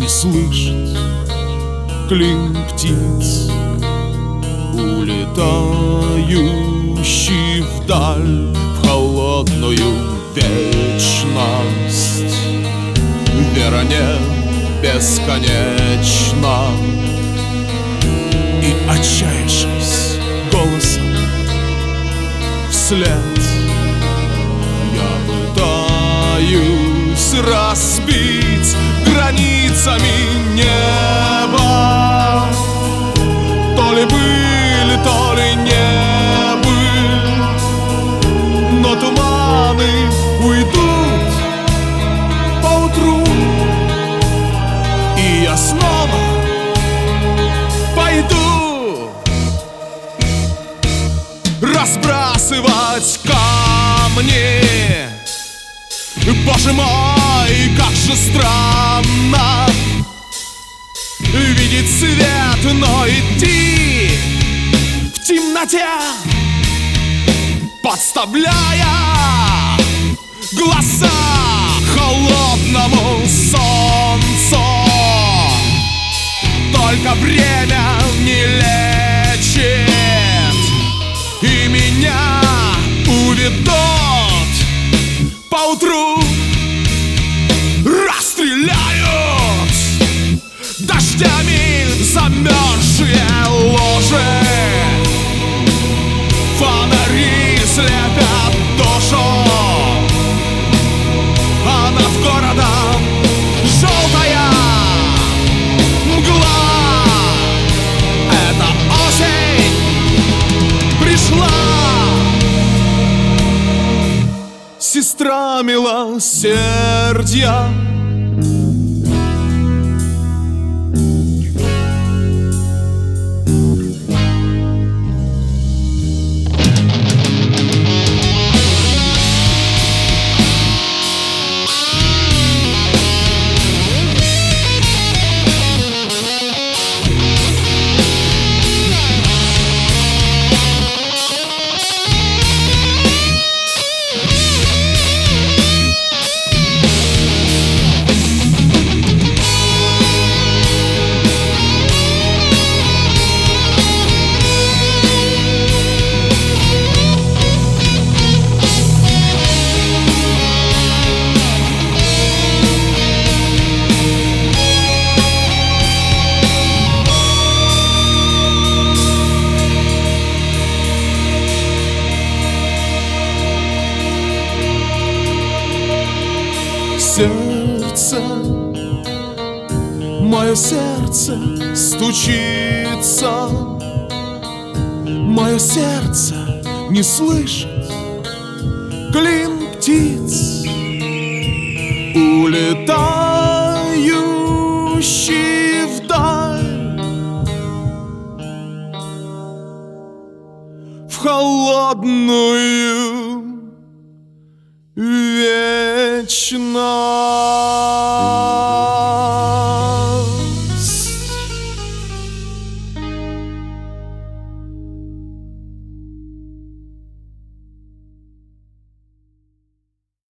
не слышит клин птиц, улетающий вдаль в холодную вечность. Вера не бесконечна, и, отчаявшись голосом вслед, я пытаюсь разбить границами неба. То ли были, то ли не были, но туманы уйдут поутру, и я снова пойду разбрасывать камни. Боже мой, как же странно видеть свет, но идти в темноте, подставляя глаза холодному солнцу. Только время не лечит, и меня уведут поутру, расстреляют дождями замерзшие ложи. Фонари слепят душу, а над городом желтая мгла. Это осень пришла, сестра милосердия. Сердце, мое сердце стучится, мое сердце не слышит клин птиц, улетающий вдаль в холодную вечность.